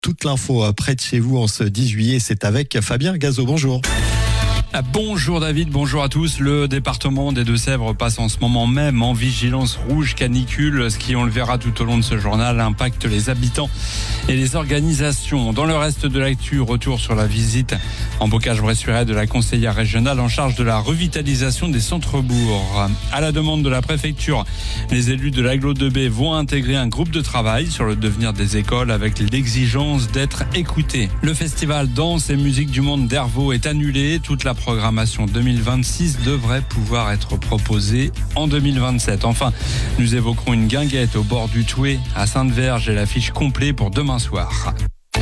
Toute l'info près de chez vous en ce 10 juillet, c'est avec Fabien Gazot. Bonjour. Bonjour David, bonjour à tous. Le département des Deux-Sèvres passe en ce moment même en vigilance rouge canicule. Ce qui, on le verra tout au long de ce journal, impacte les habitants et les organisations. Dans le reste de l'actu, retour sur la visite en Bocage-Bressuire de la conseillère régionale en charge de la revitalisation des centres-bourgs. À la demande de la préfecture, les élus de l'Agglo de Baie vont intégrer un groupe de travail sur le devenir des écoles avec l'exigence d'être écoutés. Le festival Danse et musique du monde d'Hervaux est annulé. Toute la programmation 2026 devrait pouvoir être proposée en 2027. Enfin, nous évoquerons une guinguette au bord du Thouet à Sainte-Verge et l'affiche complète pour demain soir.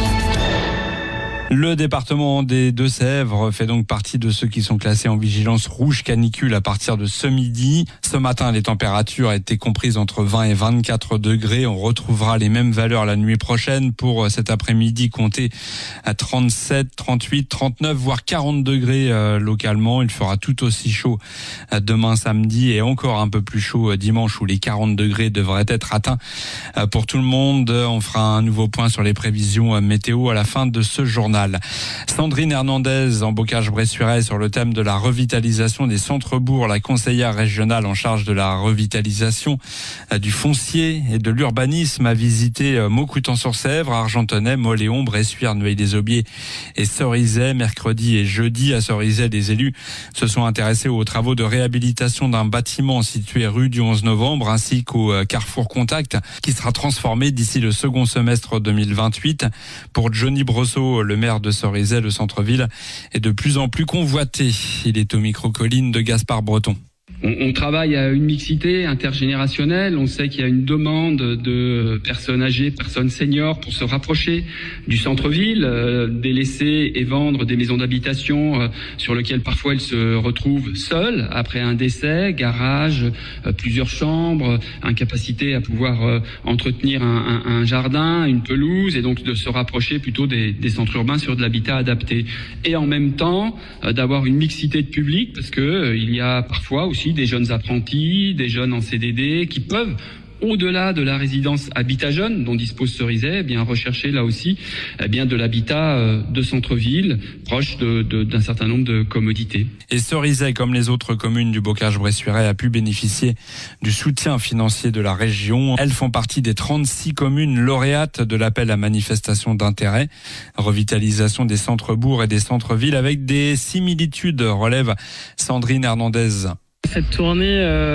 Le département des Deux-Sèvres fait donc partie de ceux qui sont classés en vigilance rouge canicule à partir de ce midi. Ce matin, les températures étaient comprises entre 20 et 24 degrés. On retrouvera les mêmes valeurs la nuit prochaine. Pour cet après-midi, comptez à 37, 38, 39, voire 40 degrés localement. Il fera tout aussi chaud demain samedi et encore un peu plus chaud dimanche où les 40 degrés devraient être atteints pour tout le monde. On fera un nouveau point sur les prévisions météo à la fin de ce journal. Sandrine Hernandez en Bocage-Bressuire sur le thème de la revitalisation des centres-bourgs, la conseillère régionale en charge de la revitalisation du foncier et de l'urbanisme a visité Maucoutan-sur-Sèvre, Argentonnet, Mauléon, Bressuire, Neuilly-des-Aubiers et Cerizay. Mercredi et jeudi à Cerizay, des élus se sont intéressés aux travaux de réhabilitation d'un bâtiment situé rue du 11 novembre ainsi qu'au Carrefour Contact qui sera transformé d'ici le second semestre 2028. Pour Johnny Brosseau, le maire de Cerizay, le centre-ville est de plus en plus convoité. Il est au micro-colline de Gaspard Breton. On travaille à une mixité intergénérationnelle. On sait qu'il y a une demande de personnes âgées, personnes seniors pour se rapprocher du centre-ville, délaisser et vendre des maisons d'habitation sur lesquelles parfois elles se retrouvent seules après un décès, garage, plusieurs chambres, incapacité à pouvoir entretenir un jardin, une pelouse, et donc de se rapprocher plutôt des centres urbains sur de l'habitat adapté. Et en même temps, d'avoir une mixité de public, parce que il y a parfois aussi des jeunes apprentis, des jeunes en CDD qui peuvent, au-delà de la résidence Habitat Jeune dont dispose Cerizay, rechercher là aussi de l'habitat de centre-ville, proche d'un certain nombre de commodités. Et Cerizay, comme les autres communes du Bocage-Bressuire, a pu bénéficier du soutien financier de la région. Elles font partie des 36 communes lauréates de l'appel à manifestation d'intérêt. Revitalisation des centres-bourgs et des centres-villes avec des similitudes, relève Sandrine Hernandez. Cette tournée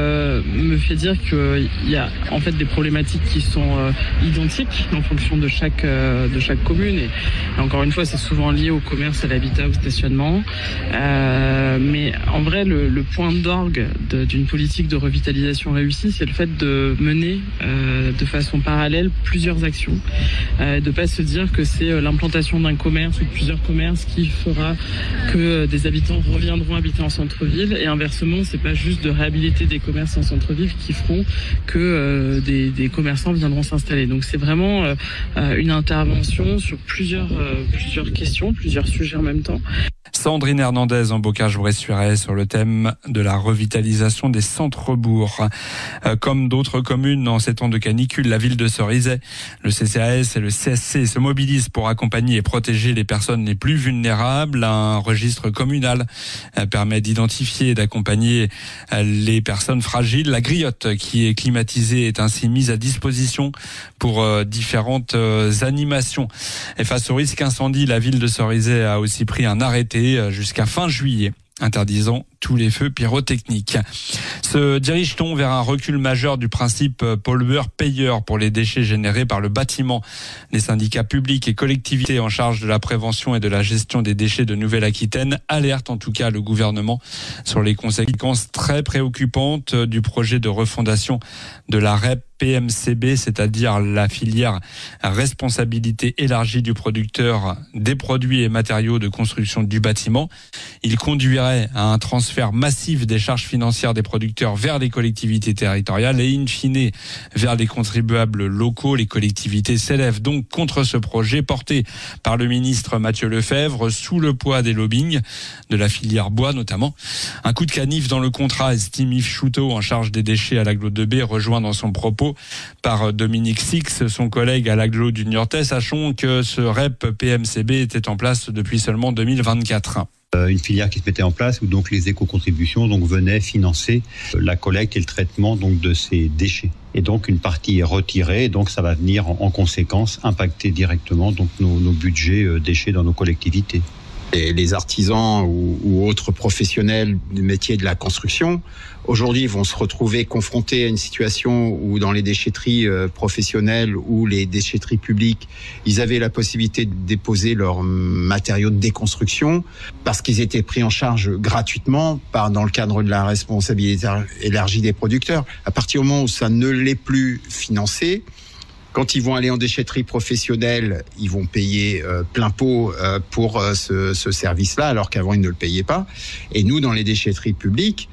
me fait dire qu'il y a en fait des problématiques qui sont identiques en fonction de chaque commune. Et encore une fois, c'est souvent lié au commerce, à l'habitat, au stationnement. Mais en vrai, le point d'orgue d'une politique de revitalisation réussie, c'est le fait de mener de façon parallèle plusieurs actions. De pas se dire que c'est l'implantation d'un commerce ou de plusieurs commerces qui fera que des habitants reviendront habiter en centre-ville. Et inversement, c'est pas juste de réhabiliter des commerces en centre-ville qui feront que des commerçants viendront s'installer. Donc c'est vraiment une intervention sur plusieurs questions, plusieurs sujets en même temps. Sandrine Hernandez en Bocage-Bressuire sur le thème de la revitalisation des centres-bourgs. Comme d'autres communes en ces temps de canicule, la ville de Cerizay, le CCAS et le CSC se mobilisent pour accompagner et protéger les personnes les plus vulnérables. Un registre communal permet d'identifier et d'accompagner les personnes fragiles. La griotte qui est climatisée est ainsi mise à disposition pour différentes animations. Et face au risque incendie, la ville de Cerizay a aussi pris un arrêté jusqu'à fin juillet, interdisant tous les feux pyrotechniques. Se dirige-t-on vers un recul majeur du principe pollueur-payeur pour les déchets générés par le bâtiment? Les syndicats publics et collectivités en charge de la prévention et de la gestion des déchets de Nouvelle-Aquitaine alertent en tout cas le gouvernement sur les conséquences très préoccupantes du projet de refondation de la REP PMCB, c'est-à-dire la filière responsabilité élargie du producteur des produits et matériaux de construction du bâtiment. Il conduirait à un transfert transfert massif des charges financières des producteurs vers les collectivités territoriales et in fine vers les contribuables locaux. Les collectivités s'élèvent donc contre ce projet porté par le ministre Mathieu Lefèvre sous le poids des lobbying de la filière bois notamment. Un coup de canif dans le contrat, estime Yves Chouteau en charge des déchets à l'agglo de B, rejoint dans son propos par Dominique Six, son collègue à l'agglo du Niortais. Sachons que ce REP PMCB était en place depuis seulement 2024. Une filière qui se mettait en place où donc les éco-contributions donc venaient financer la collecte et le traitement donc de ces déchets. Et donc une partie est retirée, et donc ça va venir en conséquence impacter directement donc nos budgets déchets dans nos collectivités. Et les artisans ou autres professionnels du métier de la construction, aujourd'hui, vont se retrouver confrontés à une situation où dans les déchetteries professionnelles ou les déchetteries publiques, ils avaient la possibilité de déposer leurs matériaux de déconstruction parce qu'ils étaient pris en charge gratuitement dans le cadre de la responsabilité élargie des producteurs. À partir du moment où ça ne l'est plus financé, quand ils vont aller en déchetterie professionnelle, ils vont payer plein pot pour ce service-là, alors qu'avant, ils ne le payaient pas. Et nous, dans les déchetteries publiques,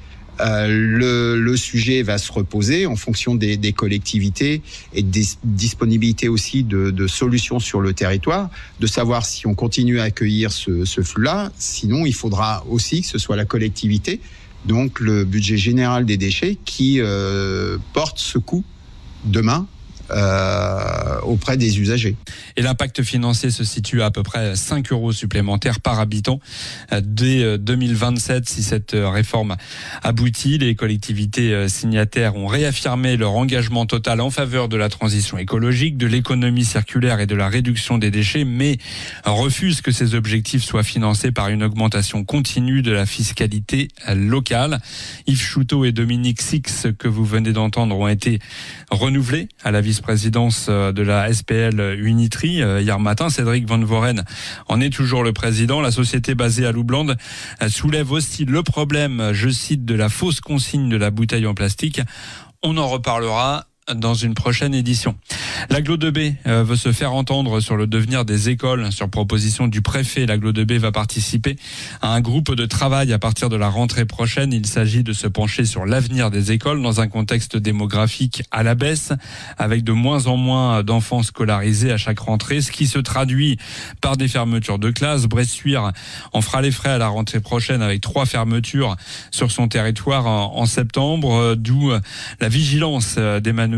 le sujet va se reposer en fonction des collectivités et des disponibilités aussi de solutions sur le territoire, de savoir si on continue à accueillir ce flux-là. Sinon, il faudra aussi que ce soit la collectivité, donc le budget général des déchets, qui porte ce coût demain auprès des usagers. Et l'impact financier se situe à peu près 5 € supplémentaires par habitant dès 2027 si cette réforme aboutit. Les collectivités signataires ont réaffirmé leur engagement total en faveur de la transition écologique, de l'économie circulaire et de la réduction des déchets, mais refusent que ces objectifs soient financés par une augmentation continue de la fiscalité locale. Yves Chouteau et Dominique Six, que vous venez d'entendre, ont été renouvelés à la vice-présidence de la SPL Unitri hier matin. Cédric Van Voren en est toujours le président. La société basée à Loublande soulève aussi le problème, je cite, de la fausse consigne de la bouteille en plastique. On en reparlera dans une prochaine édition. L'agglo de B veut se faire entendre sur le devenir des écoles. Sur proposition du préfet, l'agglo de B va participer à un groupe de travail à partir de la rentrée prochaine. Il s'agit de se pencher sur l'avenir des écoles dans un contexte démographique à la baisse, avec de moins en moins d'enfants scolarisés à chaque rentrée, ce qui se traduit par des fermetures de classes. Bressuire en fera les frais à la rentrée prochaine avec 3 fermetures sur son territoire en septembre, d'où la vigilance d'Emmanuel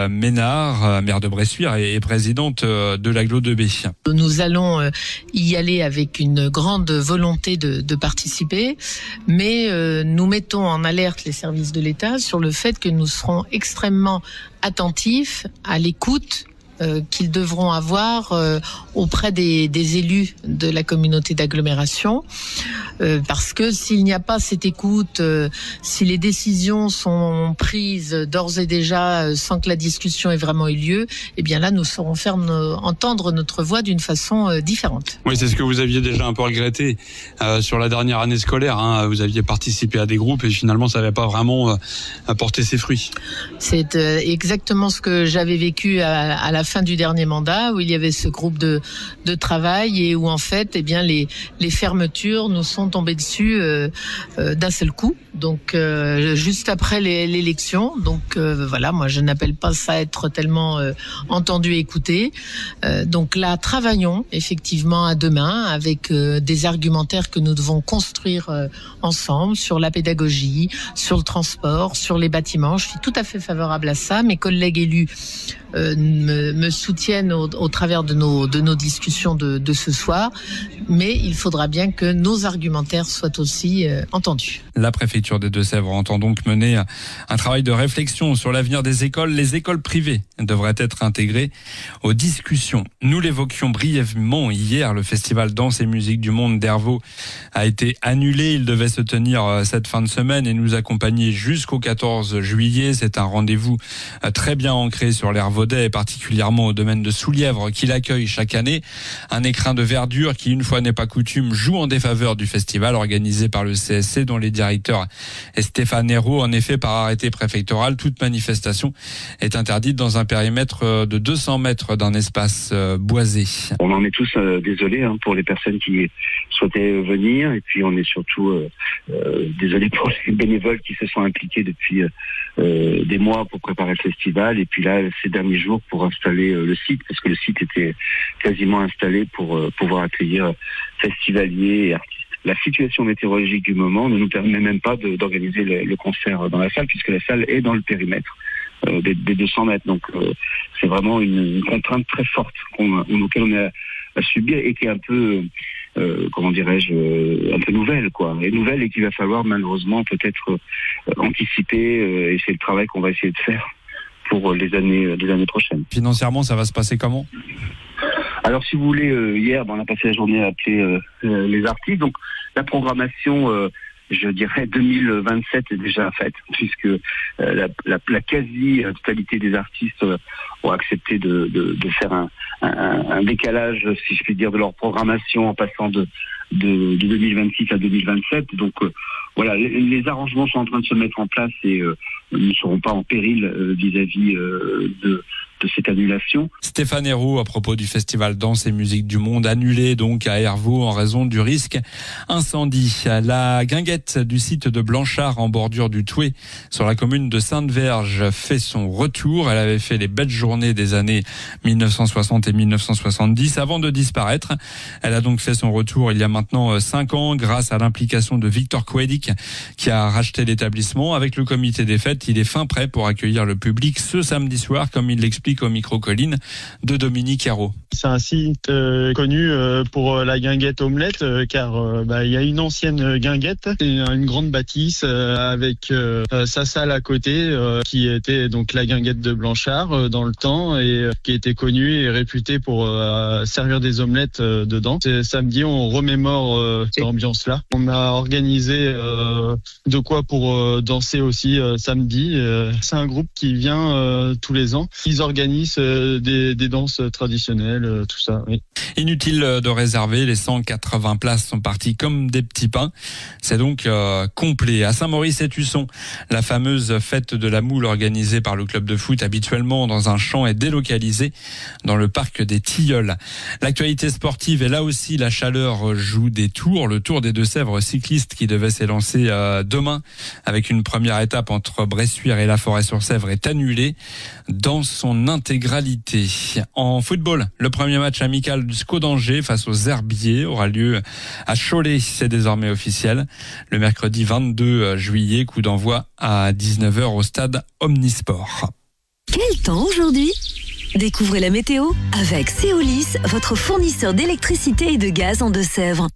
Ménard, maire de Bressuire et présidente de l'agglo de B. Nous allons y aller avec une grande volonté de participer, mais nous mettons en alerte les services de l'État sur le fait que nous serons extrêmement attentifs à l'écoute qu'ils devront avoir auprès des élus de la communauté d'agglomération, parce que s'il n'y a pas cette écoute, si les décisions sont prises d'ores et déjà sans que la discussion ait vraiment eu lieu, eh bien là nous saurons faire entendre notre voix d'une façon différente. Oui, c'est ce que vous aviez déjà un peu regretté sur la dernière année scolaire, hein. Vous aviez participé à des groupes et finalement ça n'avait pas vraiment apporté ses fruits. C'est exactement ce que j'avais vécu à la fin du dernier mandat, où il y avait ce groupe de travail et où en fait, eh bien les fermetures nous sont tombées dessus d'un seul coup. Donc juste après l'élection. Donc voilà, moi je n'appelle pas ça à être tellement entendu et écouté. Donc là, travaillons effectivement à demain avec des argumentaires que nous devons construire ensemble sur la pédagogie, sur le transport, sur les bâtiments. Je suis tout à fait favorable à ça. Mes collègues élus me soutiennent au travers de nos discussions de ce soir, mais il faudra bien que nos argumentaires soient aussi entendus. La préfecture des Deux-Sèvres entend donc mener un travail de réflexion sur l'avenir des écoles. Les écoles privées devraient être intégrées aux discussions. Nous l'évoquions brièvement hier, le festival Danse et Musique du Monde d'Hervaux a été annulé. Il devait se tenir cette fin de semaine et nous accompagner jusqu'au 14 juillet. C'est un rendez-vous très bien ancré sur l'Air Vaudet et particulièrement régulièrement au domaine de Soulièvre qui l'accueille chaque année. Un écrin de verdure qui, une fois n'est pas coutume, joue en défaveur du festival organisé par le CSC, dont les directeurs est Stéphane Hérault. En effet, par arrêté préfectoral, toute manifestation est interdite dans un périmètre de 200 mètres d'un espace boisé. On en est tous désolés pour les personnes qui souhaitaient venir, et puis on est surtout désolés pour les bénévoles qui se sont impliqués depuis des mois pour préparer le festival, et puis là ces derniers jours pour installer le site, parce que le site était quasiment installé pour pouvoir accueillir festivaliers et artistes. La situation météorologique du moment ne nous permet même pas d'organiser le concert dans la salle, puisque la salle est dans le périmètre des 200 mètres. Donc c'est vraiment une contrainte très forte auquel on a à subir, et qui est un peu un peu nouvelle, quoi. Et nouvelle, et qu'il va falloir malheureusement peut-être anticiper, et c'est le travail qu'on va essayer de faire pour les années prochaines. Financièrement, ça va se passer comment ? Alors, si vous voulez, hier, on a passé la journée à appeler les artistes. Donc, la programmation, je dirais 2027 est déjà faite, puisque la quasi-totalité des artistes ont accepté de faire un décalage, si je puis dire, de leur programmation en passant de 2026 à 2027. Donc voilà, les arrangements sont en train de se mettre en place, et ne seront pas en péril vis-à-vis de cette annulation. Stéphane Hérault, à propos du festival Danse et Musique du Monde, annulé donc à Hervaux en raison du risque incendie. La guinguette du site de Blanchard, en bordure du Thouet, sur la commune de Sainte-Verge, fait son retour. Elle avait fait les belles journées des années 1960 et 1970 avant de disparaître. Elle a donc fait son retour il y a maintenant 5 ans grâce à l'implication de Victor Kouedik, qui a racheté l'établissement. Avec le comité des fêtes, il est fin prêt pour accueillir le public ce samedi soir, comme il l'explique au micro-colline de Dominique Hérault. C'est un site connu pour la guinguette omelette, car il y a une ancienne guinguette, une grande bâtisse avec sa salle à côté, qui était donc la guinguette de Blanchard dans le temps, et qui était connue et réputée pour servir des omelettes dedans. Samedi, on remémore cette ambiance-là. On a organisé de quoi pour danser aussi samedi. C'est un groupe qui vient tous les ans. Ils organisent des danses traditionnelles, tout ça. Oui. Inutile de réserver, les 180 places sont parties comme des petits pains. C'est donc complet. À Saint-Maurice-et-Tusson, la fameuse fête de la moule organisée par le club de foot habituellement dans un champ est délocalisée dans le parc des Tilleuls. L'actualité sportive, et là aussi la chaleur joue des tours. Le Tour des Deux-Sèvres cycliste qui devait s'élancer demain avec une première étape entre Bressuire et La Forêt-sur-Sèvre est annulé dans son intégralité. En football, le premier match amical du SCO d'Angers face aux Herbiers aura lieu à Cholet. C'est désormais officiel. Le mercredi 22 juillet, coup d'envoi à 19h au stade Omnisport. Quel temps aujourd'hui ? Découvrez la météo avec Céolis, votre fournisseur d'électricité et de gaz en Deux-Sèvres.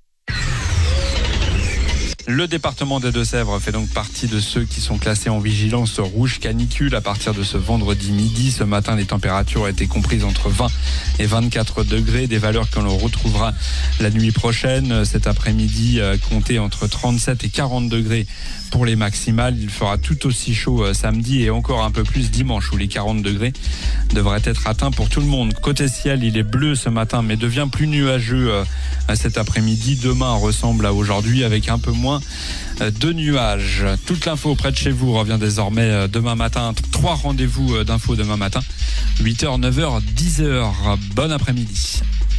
Le département des Deux-Sèvres fait donc partie de ceux qui sont classés en vigilance rouge canicule à partir de ce vendredi midi. Ce matin, les températures ont été comprises entre 20 et 24 degrés, des valeurs que l'on retrouvera la nuit prochaine. Cet après-midi, comptez entre 37 et 40 degrés pour les maximales. Il fera tout aussi chaud samedi et encore un peu plus dimanche, où les 40 degrés devraient être atteints pour tout le monde. Côté ciel, il est bleu ce matin, mais devient plus nuageux cet après-midi. Demain ressemble à aujourd'hui, avec un peu moins de nuages. Toute l'info près de chez vous revient désormais demain matin. 3 rendez-vous d'infos demain matin, 8h, 9h, 10h. Bon après-midi.